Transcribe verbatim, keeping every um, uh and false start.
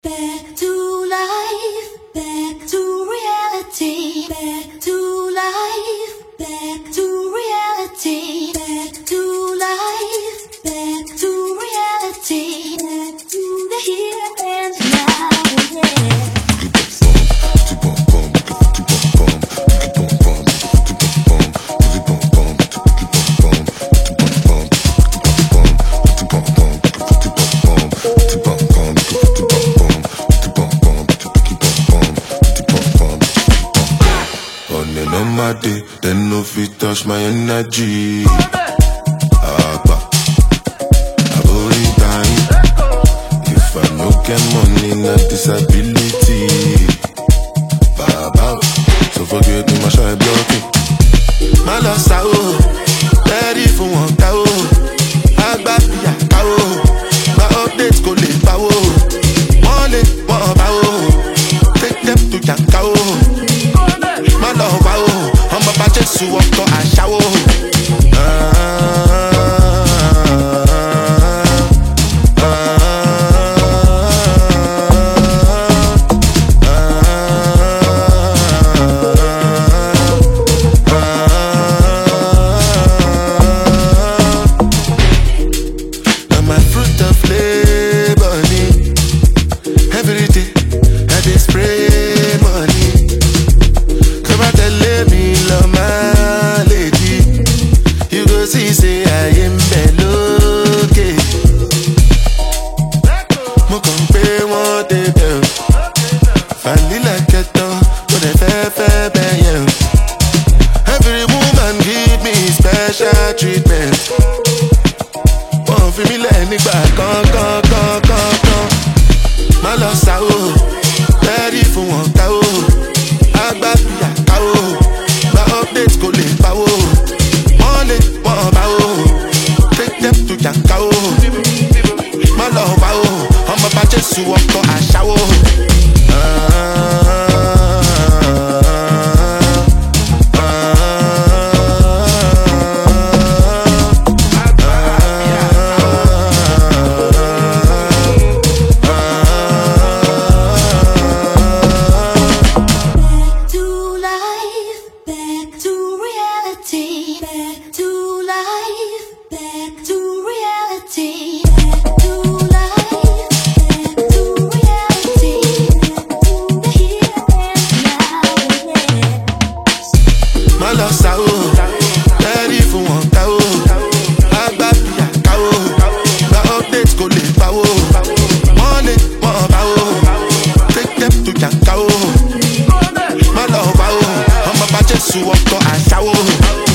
Back to life, back to reality, back to life, back to reality, back to life, back to reality, back to the here and now, yeah. On my day, then no fit touch my energy. Abba, I body time. If I no get money, not disability. Baba, so forget me, my shy blocking. My loss out, ready for one cow. I back ya cow. My updates go live power. One leg, one power. Take them to your cow. My love, I'm about to sue up to a shower. And my fruit of labor, every day I dey spray money. My lady, you go see, say I am below. Mo kàn pé wọ́n débẹ̀ o. Vanilla kẹtàn, mo dẹ̀ fẹ́ fẹ́ bẹ́ẹ̀ yẹn o. Every woman give me special treatment. Wọ́n fi mí lẹ̀ nígbà kan kan kan kan kan. Má lọ sá o, ready fún wọn ká o. Àgbà fìyà ká o. Updates go live power. One leg, one power. Take them to your cow. My love power. I'm about to sue up to a shower. Back to life, back to reality, back to life, back to reality, back to the here and now, yeah. My loss out, ready for one cow. I got ya cow. My updates go live power. One leg, one power. Take them to your cow. My love power, I'm about to sue up to a shower.